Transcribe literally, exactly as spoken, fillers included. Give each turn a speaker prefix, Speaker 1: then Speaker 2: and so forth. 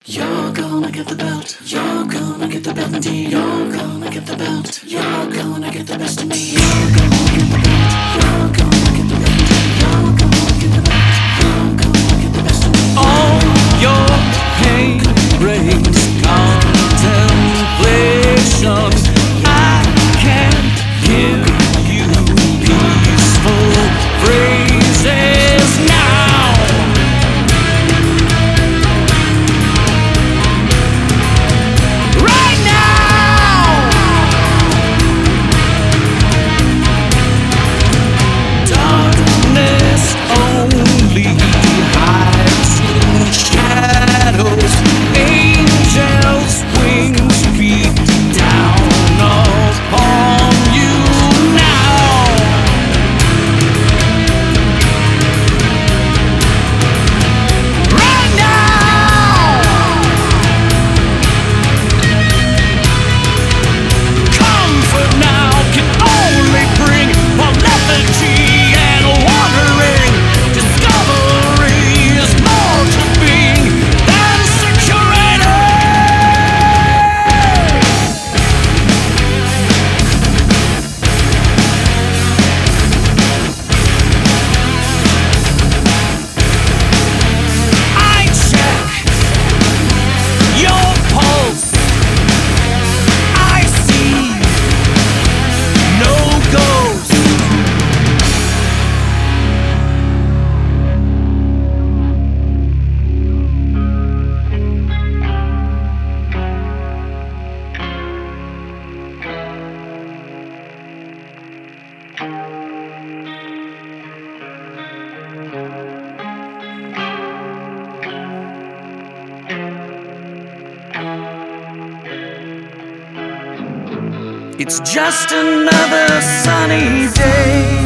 Speaker 1: You're gonna get the belt. You're gonna get the belt indeed. You're gonna get the belt. You're gonna get the best of me. You're gonna get the belt. You're gonna get the belt indeed. You're gonna get the belt. You're gonna get the best of me.
Speaker 2: All your pain brings contemplation. I can't give you peaceful phrases now. Right now. Darkness only hides in shadows. Angels' wings beat down upon you now. Right now. Comfort now can only bring more lethargy and wandering. Discovery is more to being than security. I check your pulse. I see no ghost. It's just another sunny day.